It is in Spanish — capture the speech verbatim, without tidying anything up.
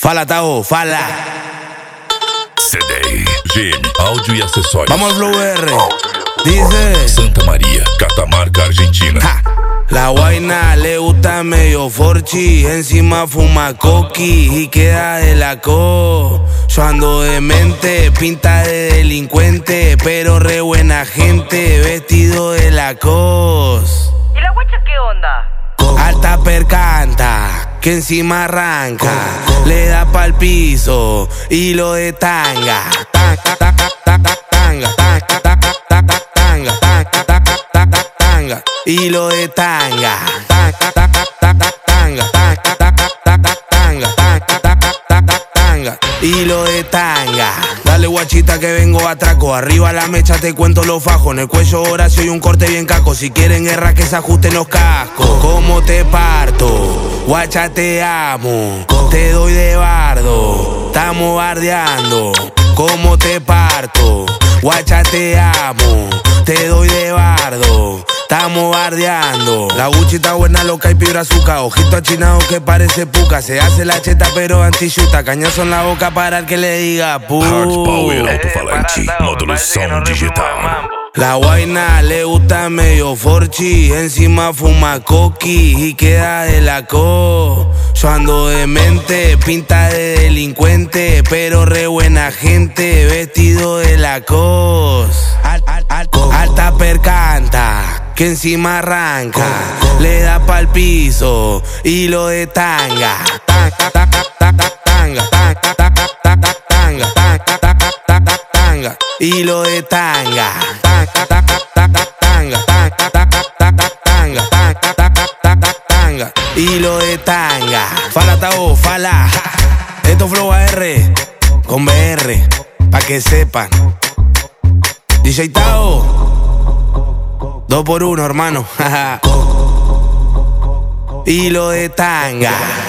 Fala, Tao, fala. C D, G M, áudio e acessórios. Vamos al Flow R. Dice Santa María, Catamarca, Argentina. Ja. La guaina le gusta medio forchi, encima fuma coqui y queda de la co. Yo ando demente, pinta de delincuente, pero re buena gente, vestido de la cos. ¿Y la guacha qué onda? Alta percanta, que encima arranca, le da pa'l piso y lo de tanga. Tanga, tanga, tanga, tanga, tanga, tanga, tanga, tanga, tanga, tanga, tanga, y lo de tanga. Tanga, tanga, tanga, tanga, tanga, tanga, tanga, tanga, tanga, tanga, tanga, y lo de tanga. Dale guachita que vengo a atraco. Arriba la mecha te cuento los fajos. En el cuello Horacio y un corte bien caco. Si quieren guerra que se ajusten los cascos. ¿Cómo te parto? Guacha te amo. Te doy de bardo. Estamos bardeando. ¿Cómo te parto? Guacha te amo. Te doy de bardo. Estamos bardeando. La Gucci está buena, loca y pibra azúcar. Ojito achinado que parece puca. Se hace la cheta pero anti-chuta. Cañazo en la boca para el que le diga pu. Hard Power Alto-Falante, modulação digital. La guaina le gusta medio forchi, encima fuma coqui y queda de la co. Yo ando demente, pinta de delincuente, pero re buena gente, vestido de la cos. Al, al, al, alta percanta, que encima arranca, le da pa'l piso y lo de tanga. Tanga, tanga, tanga, tanga, tanga, tanga, tanga, tanga, tanga, tanga, tanga, tanga, y lo de tanga. Tanga, tanga, tanga, tanga, tanga, tanga, tanga, tanga, tanga, tanga, tanga, tanga, y lo de tanga. Fala, Tao, fala. Esto Flow A R con B R, pa' que sepan. D J Tao, dos por uno, hermano. Y lo de tanga.